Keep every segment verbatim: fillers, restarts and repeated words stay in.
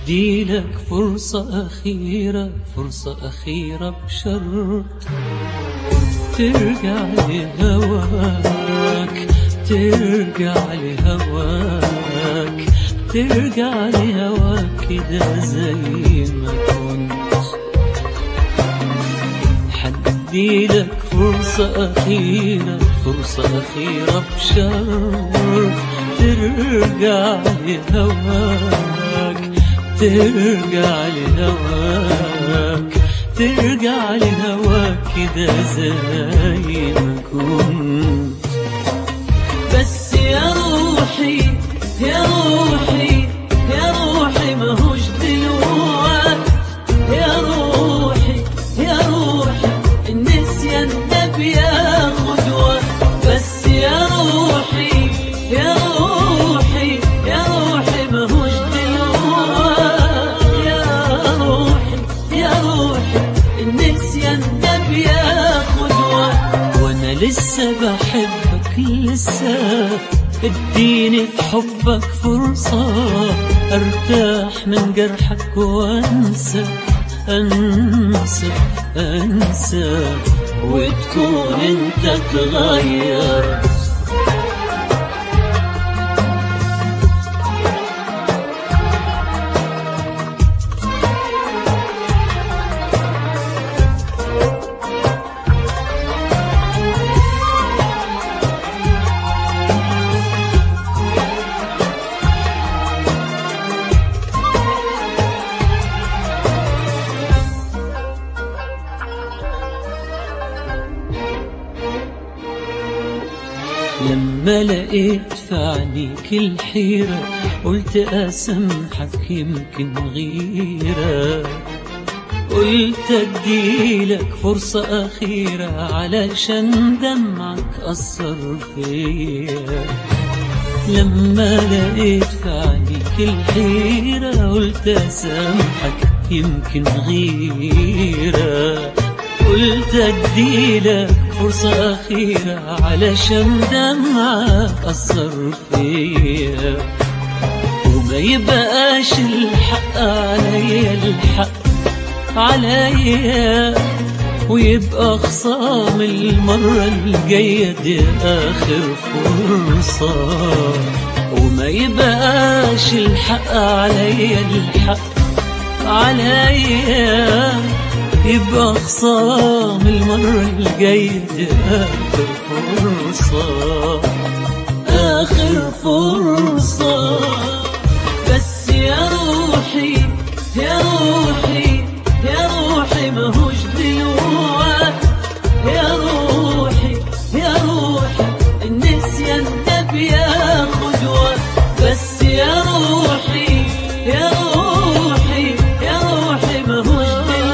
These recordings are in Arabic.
حديلك فرصة أخيرة، فرصة أخيرة بشرط ترجع لهواك، ترجع لهواك، ترجع لهواك كده زي ما كنت. حديلك فرصة أخيرة، فرصة أخيرة بشرط ترجع لهواك، ترجع لهواك، ترجع لهواك كده زي ما كنت. بس يا روحي يا روحي يا روحي ماهوش دلوقت، يا روحي يا روحي النسيان ده بياخد وقت. بس يا روحي يا روحي يا روحي ماهوش دلوقت، يا روحي يا روحي النسيان ده بياخد وقت. وانا لسه بحبك لسه، اديني في حبك فرصة ارتاح من جرحك وانسى، انسى انسى وتكون انت تغير. لما لقيت في عينيك الحيرة قلت أسامحك يمكن غيرة، قلت أديلك فرصة أخيرة علشان دمعك أثر فيا. لما لقيت في عينيك الحيرة قلت أسامحك يمكن غيرة، قلت أديلك فرصة أخيرة علشان دمعك أثر فيا. وما يبقاش الحق عليا، الحق عليا، ويبقى خصام المرة الجاية دي آخر فرصة. وما يبقاش الحق عليا، الحق عليا، يبقى خصام المرة الجاية دي آخر فرصة، آخر فرصة. بس يا روحي يا روحي يا روحي ماهوش دلوقت، يا روحي يا روحي النسيان ده بياخد وقت. بس يا روحي يا روحي يا روحي ماهوش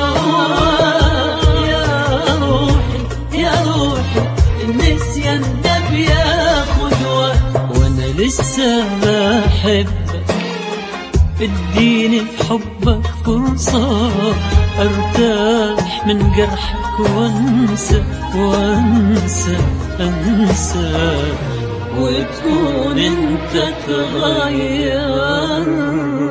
النسيان ده بياخد وقت. وانا لسه بحبك، اديني في حبك فرصة ارتاح من جرحك وانسى وانسى انسى وتكون انت تغير.